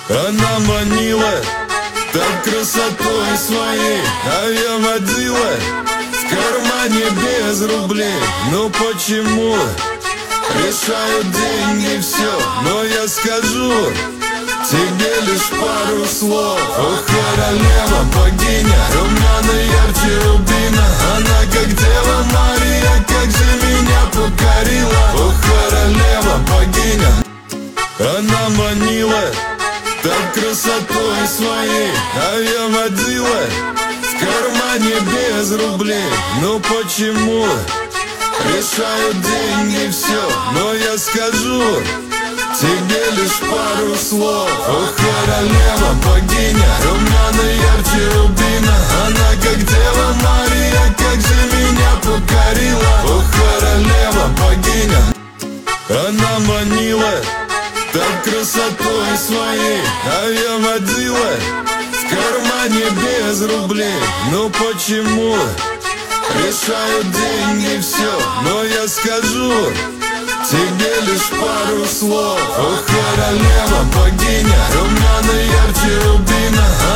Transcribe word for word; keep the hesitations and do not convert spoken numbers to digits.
Она манила так красотой своей, а я водила в кармане без рублей. Ну почему? Решают деньги все, но я скажу тебе лишь пару слов. О, королева, богиня, румяна ярче рубина. Она как Дева Мария, как же меня покорила. О, королева, богиня. Она манила так красотой своей, а я водила в кармане без рублей. Ну почему? Решают деньги все, но я скажу тебе лишь пару слов. О, королева, богиня, румяна ярче рубина. Она как Дева Мария, как же меня покорила. О, королева, богиня. Она манила так красотой своей, а я водила в кармане без рублей. Ну почему? Решают деньги все, но я скажу тебе лишь пару слов. О, королева, богиня, румяна ярче рубина.